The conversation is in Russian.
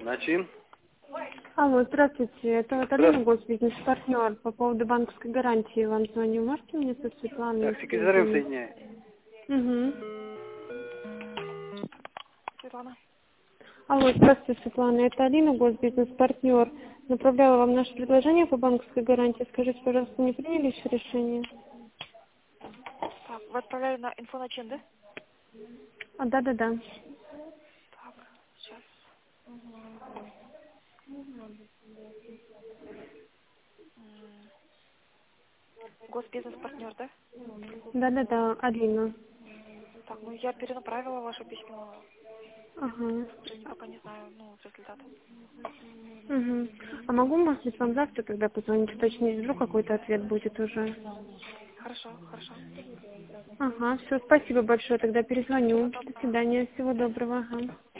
Начин? Алло, здравствуйте. Это вот Алина, Здравствуйте. госбизнес-партнер. По поводу банковской гарантии вам звоню. Можете мне со Светланой Так, секретарем соединить? соединяю. Угу. Светлана. Алло, здравствуйте, Светлана. Это Алина, госбизнес-партнер. Направляла вам наше предложение по банковской гарантии. Скажите, пожалуйста, не приняли еще решение? Так, вы отправляли на инфо на чем, да? Да-да-да. Так, сейчас. М, Госбизнес-партнер, да? Да-да-да, Алина. Так, ну я перенаправила ваше письмо. Ага. Уже пока не знаю, результат. Угу. А могу, может быть, вам завтра тогда позвонить, уточнить, вдруг какой-то ответ будет уже? Хорошо, хорошо. Ага, все, спасибо большое, тогда Всего перезвоню. До доброго. свидания, всего доброго. Ага.